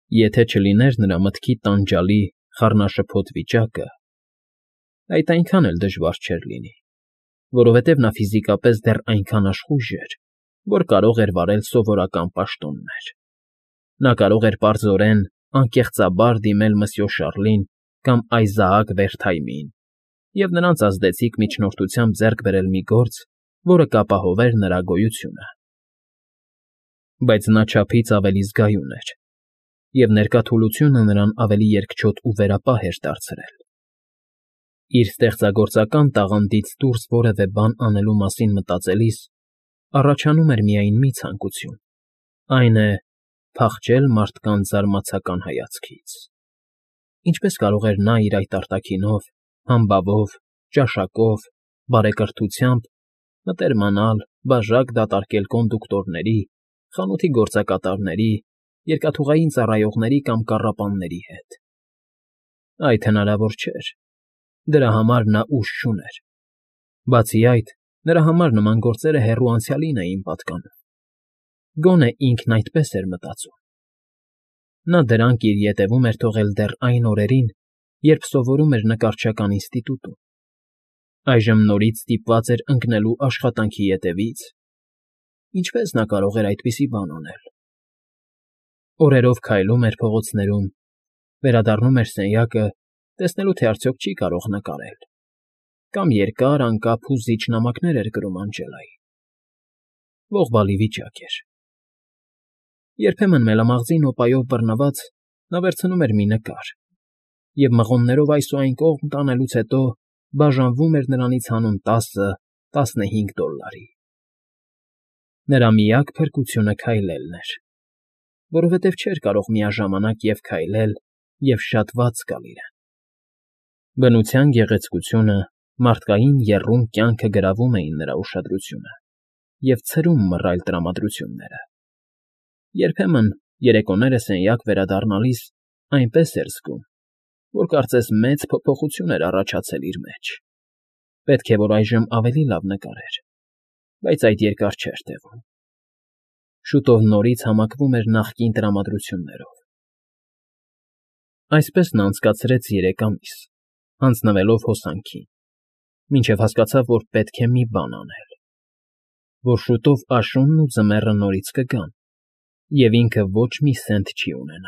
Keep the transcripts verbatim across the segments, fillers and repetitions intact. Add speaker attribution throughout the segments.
Speaker 1: Եթե չլիներ նրա մտքի տանջալի, խառնաշփոթ վիճակը, այդ այնքան էլ դժվար չէր լինի, որովհետև նա ֆիզիկապես դեռ այնքան աշխույժ էր, որ կարող էր վարել սովորական պաշտոններ. նա կարող էր պարզորեն, անկեղծաբար դիմել մսյո Շառլին կամ Այզաակ Վերթայմին և նրանց ազդեցիկ միջնորդությամբ ձեռք բերել մի գործ, որը կապահովեր նրա գոյությունը։ Բայց նա չափից ավելի զգայուն էր, և ներկա թուլությունը նրան ավելի երկչոտ ու վերապահ էր դարձրել։ Իր ստեղծագործական տաղանդից դուրս որևէ բան անելու մասին մտածելիս առաջանում էր միայն մի ցանկություն, այն է՝ փախչել մարդկանց զարմացական հայացքից։ Ինչպես կարող էր նա իր այդ արտաքինով, համբավով, ճաշակով, բարեկրթությամբ մտերմանալ, բաժակ դատարկել կոնդուկտորների, խանութի գործակատարների, երկաթուղային ծառայողների կամ կառապանների հետ։ Այդ հնարավոր չէր, դրա համար նա ուժ չուներ։ Բացի այդ, նրա համար նման գործերը հեռու անցյալին էին պատկանում։ Գոնե ինքն այդպես էր մտածում։ Նա դրանք իր ետևում էր թողել դեռ այն օրերին, երբ սովորում էր նկարչական ինստիտուտում։ Այժմ նորից ստիպված էր ընկնելու աշխատանքի ետևից։ Ինչպե՞ս նա կարող էր այդպիսի բան անել։ Օրերով քայլում էր փողոցներում, վերադառնում էր սենյակը, տեսնելու թե արդյոք չի կարող նկարել, կամ երկար, անկապ հուզիչ նամակներ էր գրում Անջելային։ Ողբալի վիճակ էր։ Երբեմն մելամաղձին օպայով բռնված նա վերցնում էր մի նկար և մղոններով այս ու այն կողմ տանելուց հետո բաժանվում էր նրանից հանուն տասը, տասնհինգ դոլլարի։ Նրա միակ փրկությունը քայլելն էր, որովհետև չէր կարող միաժամանակ և քայլել, և շատ վատ զգալ իրեն։ Բնության գեղեցկությունը, մարդկային եռում կյանքը գրավում էին նրա ուշադրությունը և ցրում մռայլ տրամադրությունները։ Երբեմն, երեկոները սենյակ վերադառնալիս, այնպես էր զգում, որ կարծես մեծ փոփոխություն էր առաջացել իր մեջ։ Պետք է որ այժմ ավելի լավ նկարեր, բայց այդ երկար չէր տևում։ Շուտով նորից համակվում էր նախկին տրամադրություններով։ Այսպես նա անցկացրեց երեք ամիս, հանձնվելով հոսանքին, մինչև հասկացավ, որ պետք է մի բան անել, որ շուտով աշունն ու ձմեռը նորից կգան, և ինքը ոչ մի սենթ չի ունենա։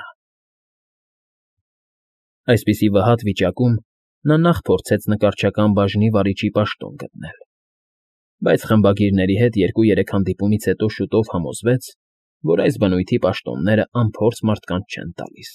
Speaker 1: Այսպիսի վհատ վիճակում նա նախ փորձեց նկարչական բաժնի վարիչի պաշտոն գտնել, բայց խմբագիրների հետ երկու֊երեք հանդիպումից հետո շուտով համոզվեց, որ այս բնույթի պաշտոնները անփորձ մարդկանց չեն տալիս։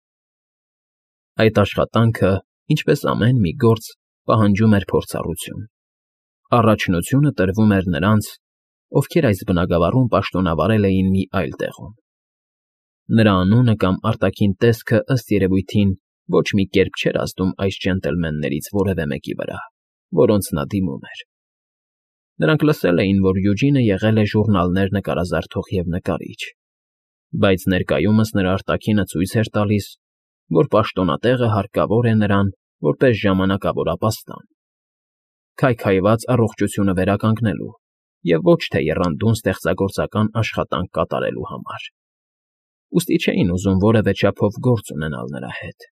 Speaker 1: Այդ աշխատանքը, ինչպես ամեն մի գործ, պահանջում էր փորձառություն։ Առաջնությունը տրվում էր նրանց, ովքեր այս բնագավառում պաշտոնավարել էին մի այլ տեղում։ Նրա անունը կամ արտաքին տեսքը, ըստ երևույթին, ոչ մի կերպ չէր ազդում այս ջենտլմեններից որևէ մեկի վրա, որոնց նա դիմում էր։ Նրանք լսել էին, որ Յուջինը եղել է ժուռնալներ նկարազարդող և նկարիչ, բայց ներկայումս նրա արտաքինը ցույց էր տալիս, որ պաշտոնատեղը հարկավոր է նրան որպես ժամանակավոր ապաստան, քայքայված առողջությունը վերականգնելու և ոչ թե եռանդուն ստեղծագործական աշխատանք կատարելու համար։ Ուստի չէին ուզում որևէ չափով գործ ունենալ նրա հետ։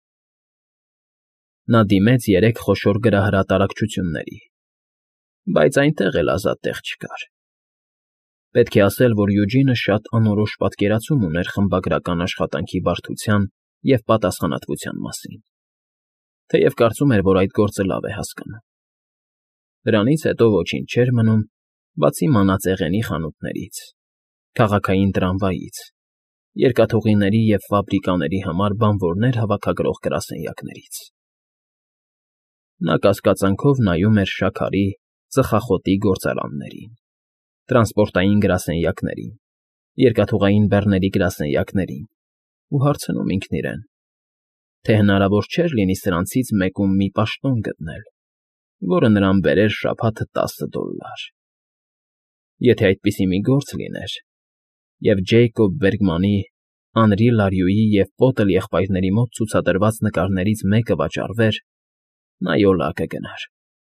Speaker 1: Նա դիմեց երեք խոշոր գրահրատարակչությունների, բայց այնտեղ էլ ազատ տեղ չկար։ Պետք է ասել, որ Յուջինը շատ անորոշ պատկերացում ուներ խմբագրական աշխատանքի բարդության և պատասխանատվության մասին, թեև կարծում էր, որ այդ գործը լավ է հասկանում։ Դրանից հետո ոչինչ չէր մնում, բացի մանածեղենի խանութներից, քաղաքային տրամվայից, երկաթուղիների և ֆաբրիկաների համար բանվորներ հավաքագրող գրասենյակներից։ Նա կասկածանքով նայում էր շաքարի, ծխախոտի գործարաններին, տրանսպորտային գրասենյակներին, երկաթուղային բեռների գրասենյակներին ու հարցնում ինքն իրեն, թե հնարավոր չէր լինի սրանցից մեկում մի պաշտոն գտնել, որը նրան բերեր շաբաթը տասը դոլլար։ Եթե այդպիսի մի գործ լիներ, և Ջեյկոբ Բերգմանի, Անրի Լարյուի և Պոտել եղբայրների մոտ ցուցադրված նկարներից մեկը վաճառվեր, նա յոլա կգնար։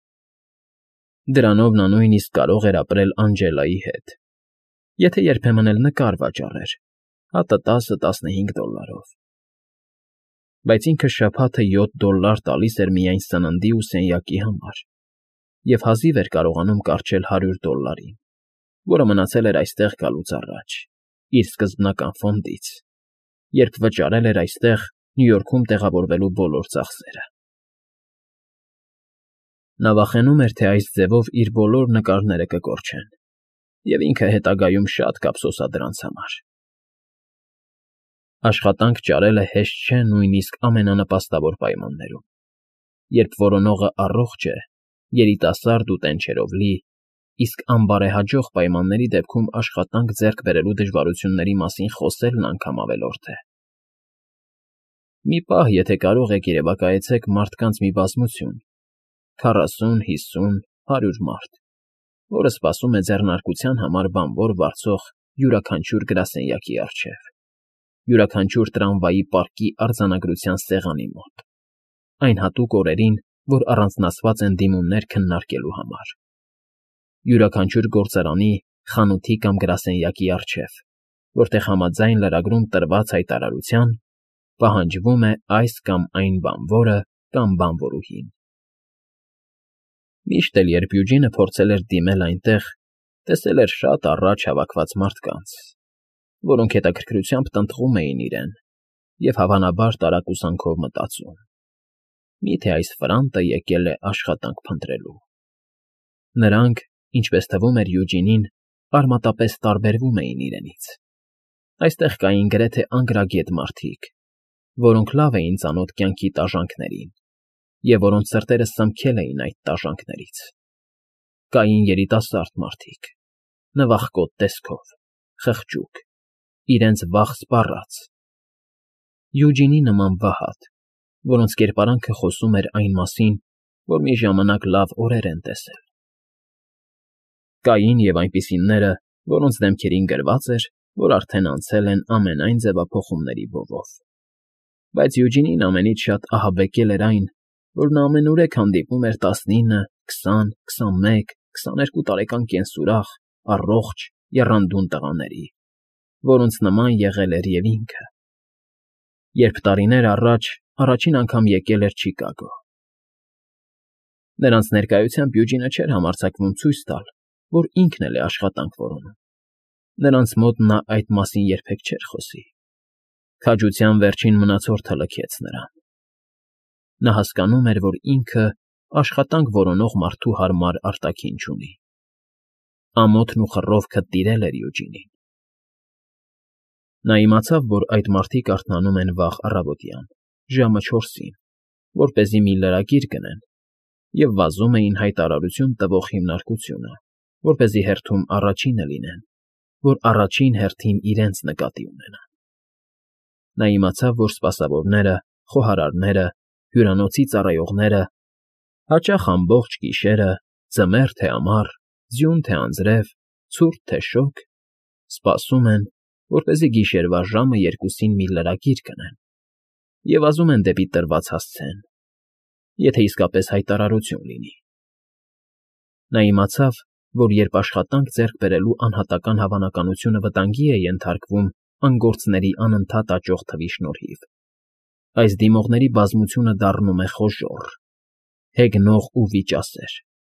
Speaker 1: Դրանով նա նույնիսկ կարող էր ապրել Անջելայի հետ, եթե երբեմն էլ նկար վաճառեր, հատը տասը֊տասնհինգ դոլլարով։ բայց ինքը շաբաթը յոթ դոլլար տալիս էր միայն սննդի ու սենյակի համար և հազիվ էր կարողանում կառչել հարյուր դոլլարին, որը մնացել էր այստեղ գալուց առաջ, իր սկզբնական ֆոնդից, երբ վճարել էր այստեղ Նյու Յորքում տեղավորվելու բոլոր ծախսերը։ Նա վախենում էր, թե այս ձևով իր բոլոր նկարները կկորչեն, և ինքը հետագայում շատ կափսոսա դրանց համար։ Աշխատանք ճարելը հեշտ չէ նույնիսկ ամենանպաստավոր պայմաններում, երբ որոնողը առողջ է, երիտասարդ ու տենչերով լի, իսկ անբարեհաջող պայմանների դեպքում աշխատանք ձեռք բերելու դժվարությունների մասին խոսելն անգամ ավելորդ է։ Մի պահ, եթե կարող եք, երևակայեցեք մարդկանց մի բազմություն, քառասուն, հիսուն, հարյուր մարդ, որը սպասում է ձեռնարկության համար բանվոր վարձող յուրաքանչյուր գրասենյակի առջև, յուրաքանչյուր տրամվայի պարկի արձանագրության սեղանի մոտ, այն հատուկ օրերին, որ առանձնացված են դիմումներ քննարկելու համար, յուրաքանչյուր գործարանի, խանութի կամ գրասենյակի առջև, որտեղ համաձայն լրագրում տրված հայտարարության պահանջվում է այս կամ այն բանվորը կամ բանվորուհին։ Միշտ էլ, երբ Յուջինը փորձել էր դիմել այնտեղ, տեսել էր շատ առաջ հավաքված մարդկանց, որոնք հետաքրքրությամբ տնտղում էին իրեն և, հավանաբար, տարակուսանքով մտածում. «Մի՞թե այս ֆրանտը եկել է աշխատանք փնտրելու»։ Նրանք, ինչպես թվում էր Յուջինին, արմատապես տարբերվում էին իրենից։ Այստեղ կային գրեթե անգրագետ մարդիկ, որոնք լավ էին ծանոթ կյանքի տաժանքներին և որոնց սրտերը սնմքել էին այդ տաժանքներից։ Կային երիտասարդ մարդիկ, նվախկոտ տեսքով, խղճուկ, իրենց վաղ սպառած, Յուջինի նման վհատ, որոնց կերպարանքը խոսում էր այն մասին, որ մի ժամանակ լավ օրեր են տեսել։ Կային և այնպիսիները, որոնց դեմքերին գրված էր, որ արդեն անցել են ամենայն ձևափոխումների բովով։ Բայց Յուջինին ամենից շատ ահաբեկել էր այն, որ նա ամենուրեք հանդիպում էր տասնինը, քսան, քսանմեկ, քսաներկու տարեկան կենսուրախ, առողջ, եռանդուն տղաների, որոնց նման եղել էր և ինքը, երբ տարիներ առաջ առաջին անգամ եկել էր Չիկագո։ Նրանց ներկայությամբ Յուջինը չէր համարձակվում ցույց տալ, որ ինքն էլ է աշխատանք որոնում։ Նրանց մոտ նա այդ մասին երբեք չէր խոսի։ Քաջության վերջին մնացորդը լքեց նրան։ Նա հասկանում էր, որ ինքը աշխատանք որոնող մարդու հարմար արտաքին չունի։ Ամոթն ու խռովքը տիրել էր Յուջինին։ Նա իմացավ, որ այդ մարդիկ արթնանում են վաղ առավոտյան, ժամը չորսին, որպեսզի մի լրագիր գնեն, և վազում էին հայտարարություն տվող հիմնարկությունը, որպեսզի հերթում առաջինը լինեն, որ առաջին հերթին իրենց նկատի ունենան։ Նա իմացավ, որ սպասավորները, խոհարարները, հյուրանոցի ծառայողները հաճախ ամբողջ գիշերը, ձմեռ թե ամառ, ձյուն թե անձրև, ցուրտ թե շոգ, սպասում են, որպեսզի գիշերվա ժամը երկուսին մի լրագիր գնեն, և վազում են դեպի տրված հասցեն, եթե իսկապես հայտարարություն լինի։ Նա իմացավ, որ երբ աշխատանք ձեռք բերելու անհատական հավանականությունը վտանգի է ենթարկվում անգործների անընդհատ աճող թվի շնորհիվ, այս դիմողների բազմությունը դառնում է խոժոռ, հեգնող ու վիճասեր։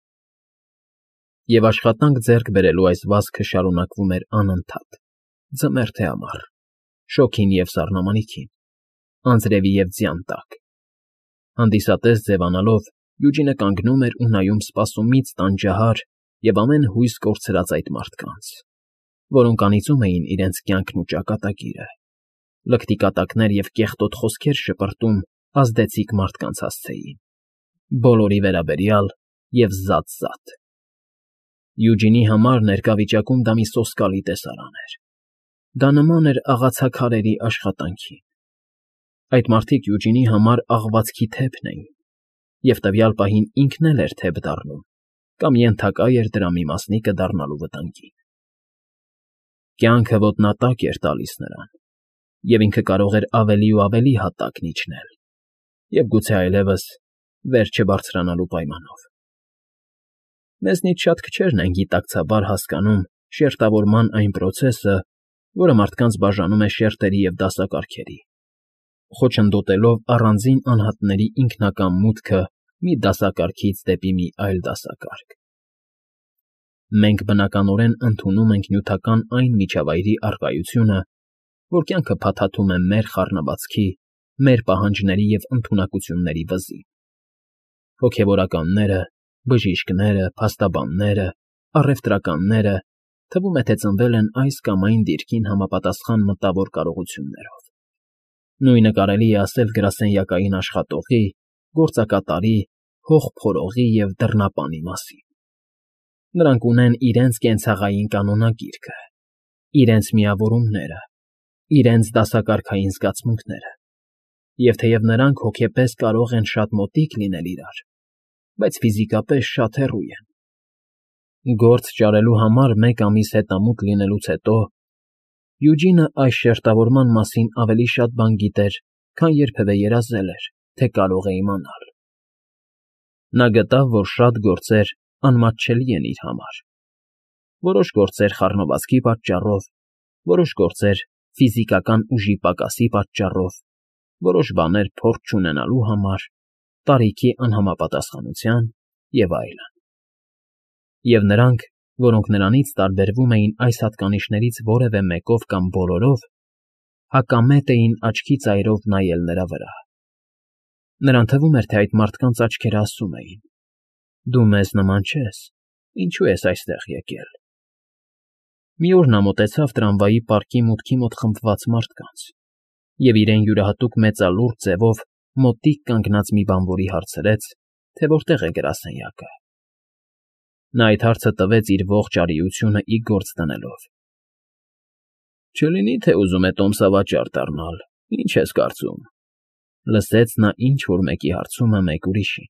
Speaker 1: Եվ աշխատանք ձեռք բերելու այս վազքը շարունակվում էր անընդհատ, ձմեռ թե ամառ, շոգին և սառնամանիքին, անձրևի և ձյան տակ։ Հանդիսատես ձևանալով, Յուջինը կանգնում էր ու նայում սպասումից տանջահար և ամեն հույս կորցրած այդ մարդկանց, որոնք անիծում էին իրենց կյանքն ու ճակատագիրը, լկտի կատակներ և կեղտոտ խոսքեր շպրտում ազդեցիկ մարդկանց հասցեին, բոլորի վերաբերյալ և զատ֊զատ։ Յուջինի համար ներկա վիճակում դա մի սոսկալի տեսարան էր։ Դա նման էր աղացաքարերի աշխատանքին։ Այդ մարդիկ Յուջինի համար աղվածքի թեփն էին, և տվյալ պահին ինքն էլ էր թեփ դառնում կամ ենթակա էր դրա մի մասնիկը դառնալու վտանգին։ Կյանքը ոտնատակ էր տալիս նրան, և ինքը կարող էր ավելի ու ավելի հատակն իջնել և գուցե այլևս վեր չբարձրանալու պայմանով։ Մեզնից շատ քչերն են գիտակցաբար հասկանում շերտավորման այն պրոցեսը, որը մարդկանց բաժանում է շերտերի և դասակարգերի, խոչընդոտելով առանձին անհատների ինքնական մուտքը մի դասակարգից դեպի մի այլ դասակարգ։ Մենք բնականորեն ընդունում ենք նյութական այն միջավայրի առկայությունը, որ կյանքը փաթաթում է մեր խառնվածքի, մեր պահանջների և ընդունակությունների վզին։ Հոգևորականները, բժիշկները, փաստաբանները, առևտրականները թվում է, թե ծնվել են այս կամ այն դիրքին համապատասխան մտավոր կարողություններով։ Նույնը կարելի է ասել գրասենյակային աշխատողի, գործակատարի, հող փորողի և դռնապանի մասին։ Նրանք ունեն իրենց կենցաղային կանոնագիրքը, իրենց միավորումները, իրենց դասակարգային զգացմունքները, և թեև նրանք հոգեպես կարող են շատ մոտիկ լինել իրար, բայց ֆիզիկապես շատ հեռու են։ Գործ ճարելու համար մեկ ամիս հետամուտ լինելուց հետո Յուջինը այս շերտավորման մասին ավելի շատ բան գիտեր, քան երբևէ երազել էր, թե կարող է իմանալ։ Նա գտավ, որ շատ գործեր անմատչելի են իր համար։ Որոշ գործեր խառնվածքի պատճառով, որոշ գործեր ֆիզիկական ուժի պակասի պատճառով, որոշ բաներ փորձ չունենալու համար, տարիքի անհամապատասխանության և այլն։ Եվ նրանք, որոնք նրանից տարբերվում էին այս հատկանիշներից որևէ մեկով կամ բոլորով, հակամետ էին աչքի ծայրով նայել նրա վրա։ Նրան թվում էր, թե այդ մարդկանց աչքերը ասում էին. «Դու մեզ նման չես, ինչու ես այստեղ եկել»։ Մի օր նա մոտեցավ տրամվայի պարկի մուտքի մոտ խմբված մարդկանց և իրեն յուրահատուկ մեծալուրջ ձևով մոտիկ կանգնած մի բանվորի հարցրեց, թե որտեղ է գրասենյակը։ Նա այդ հարցը տվեց իր ողջ արիությունը ի գործ դնելով։ «Չլինի՞ թե ուզում է տոմսավաճառ դառնալ, ինչ ես կարծում», լսեց նա ինչ֊որ մեկի հարցումը մեկ ուրիշին։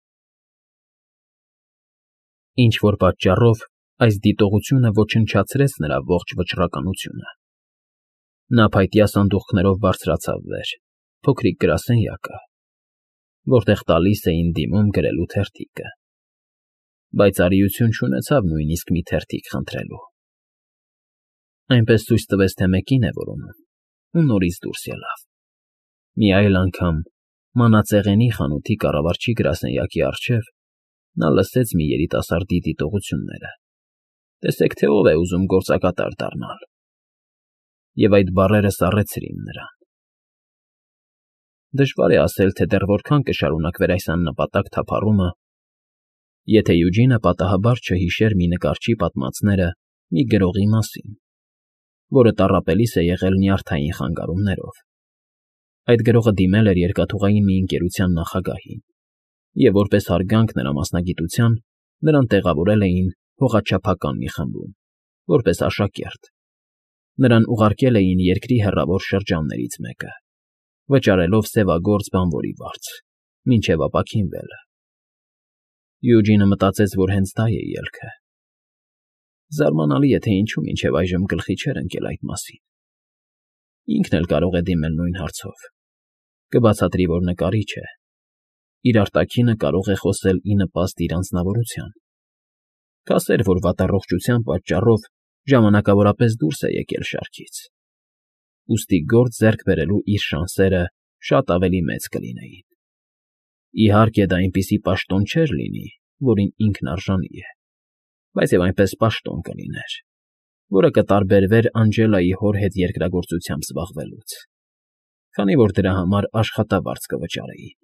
Speaker 1: Ինչ֊որ պատճառով այս դիտողությունը ոչնչացրեց նրա ողջ վճռականությունը։ Նա փայտյա սանդուղքներով բարձրացավ վեր, փոքրիկ գրասենյակը, որտեղ տալիս էին դիմում գրելու թերթիկը, բայց արիություն չունեցավ նույնիսկ մի թերթիկ խնդրելու։ Այնպես ցույց տվեց, թե մեկին է որոնում, ու նորից դուրս ելավ։ Մի այլ անգամ, մանածեղենի խանութի կառավարչի գրասենյակի առջև, նա լսեց մի երիտասարդի դիտողությունները. «Տեսեք, թե ով է ուզում գործակատար դառնալ»։ Եվ այդ բառերը սառեցրին նրան։ Դժվար է ասել, թե դեռ որքան կշարունակվեր այս աննպատակ թափառումը, եթե Յուջինը պատահաբար չհիշեր մի նկարչի պատմածները մի գրողի մասին, որը տառապելիս է եղել նյարդային խանգարումներով։ Այդ գրողը դիմել էր երկաթուղային մի ընկերության նախագահին, և որպես հարգանք նրա մասնագիտության, նրան տեղավորել էին հողաչափական մի խմբում, որպես աշակերտ։ Նրան ուղարկել էին երկրի հեռավոր շրջաններից մեկը, վճարելով սևագործ բանվորի վարձ, մինչև ապաքինվելը։ Յուջինը մտածեց, որ հենց դա է ելքը։ Զարմանալի է, թե ինչու մինչև այժմ գլխի չէր ընկել այդ մասին։ Ինքն էլ կարող է դիմել նույն հարցով։ Կբացատրի, որ նկարիչ է։ Իր արտաքինը կարող է խոսել ի նպաստ իր անձնավորության։ Կասեր, որ վատառողջության պատճառով ժամանակավորապես դուրս է եկել շարքից։ Ուստի գործ ձեռք բերելու իր շանսերը շատ ավելի մեծ կլինեին։ Իհարկե, դա այնպիսի պաշտոն չէր լինի, որին ինքն արժանի է, բայց և այնպես պաշտոն կլիներ, որը կտարբերվեր Անջելայի հոր հետ երկրագործությամբ զբաղվելուց, քանի որ դրա համար աշխատավարձ կվճարեին։